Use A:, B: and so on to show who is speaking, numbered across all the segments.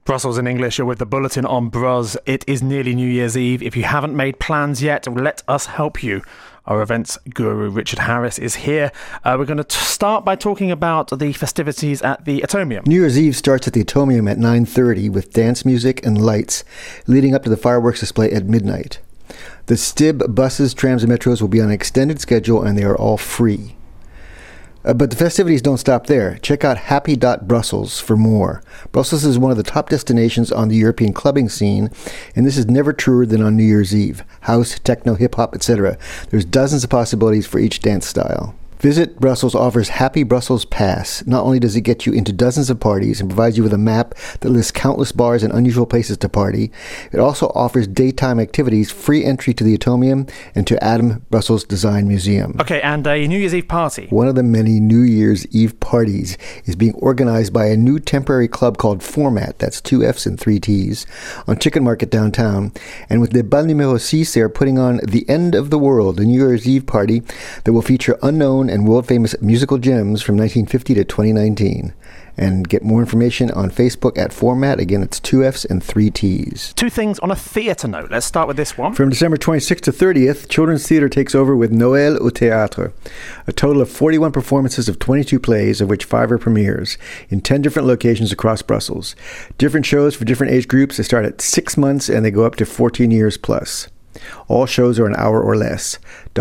A: Brussels in English, you're with the Bulletin on Bros. It is nearly New Year's Eve. If you haven't made plans yet, let us help you. Our events guru, Richard Harris, is here. We're going to start by talking about the festivities at the Atomium.
B: New Year's Eve starts at the Atomium at 9:30 with dance music and lights, leading up to the fireworks display at midnight. The STIB buses, trams, and metros will be on an extended schedule, and they are all free. But the festivities don't stop there. Check out happy.brussels for more. Brussels is one of the top destinations on the European clubbing scene, and this is never truer than on New Year's Eve. House, techno, hip-hop, etc. There's dozens of possibilities for each dance style. Visit Brussels offers Happy Brussels Pass. Not only does it get you into dozens of parties and provides you with a map that lists countless bars and unusual places to party, it also offers daytime activities, free entry to the Atomium and to Adam Brussels Design Museum.
A: Okay, and a New Year's Eve party.
B: One of the many New Year's Eve parties is being organized by a new temporary club called Format, that's 2 F's and 3 T's, on Chicken Market downtown. And with the Bal Numéro 6, they are putting on The End of the World, a New Year's Eve party that will feature unknown and world-famous musical gems from 1950 to 2019. And get more information on Facebook at Format. Again, it's 2 F's and 3 T's.
A: Two things on a theatre note. Let's start with this one.
B: From December 26th to 30th, Children's Theatre takes over with Noël au Théâtre. A total of 41 performances of 22 plays, of which 5 are premieres, in 10 different locations across Brussels. Different shows for different age groups. They start at 6 months and they go up to 14 years plus. All shows are an hour or less.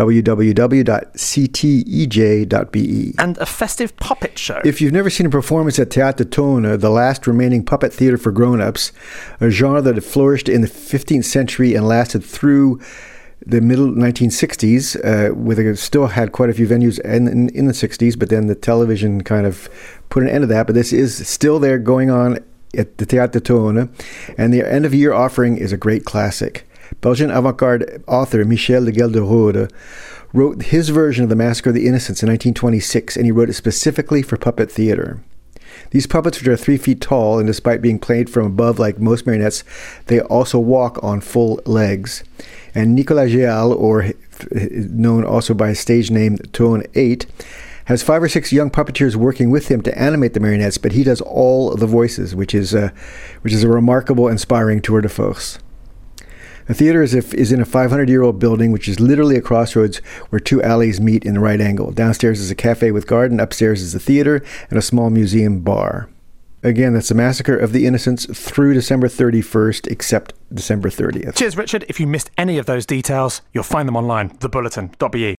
B: www.ctej.be.
A: And a festive puppet show.
B: If you've never seen a performance at Théâtre Tone, the last remaining puppet theater for grown-ups, a genre that had flourished in the 15th century and lasted through the middle 1960s, still had quite a few venues in the 60s, but then the television kind of put an end to that. But this is still there going on at the Théâtre Tone, and the end-of-year offering is a great classic. Belgian avant-garde author Michel de Gelderode wrote his version of The Massacre of the Innocents in 1926, and he wrote it specifically for puppet theater. These puppets, which are 3 feet tall, and despite being played from above like most marionettes, they also walk on full legs. And Nicolas Géal, or known also by his stage name Tone 8, has 5 or 6 young puppeteers working with him to animate the marionettes, but he does all the voices, which is a remarkable, inspiring tour de force. The theater is in a 500-year-old building, which is literally a crossroads where 2 alleys meet in the right angle. Downstairs is a cafe with garden, upstairs is the theater, and a small museum bar. Again, that's The Massacre of the Innocents through December 31st, except December 30th.
A: Cheers, Richard. If you missed any of those details, you'll find them online, thebulletin.be.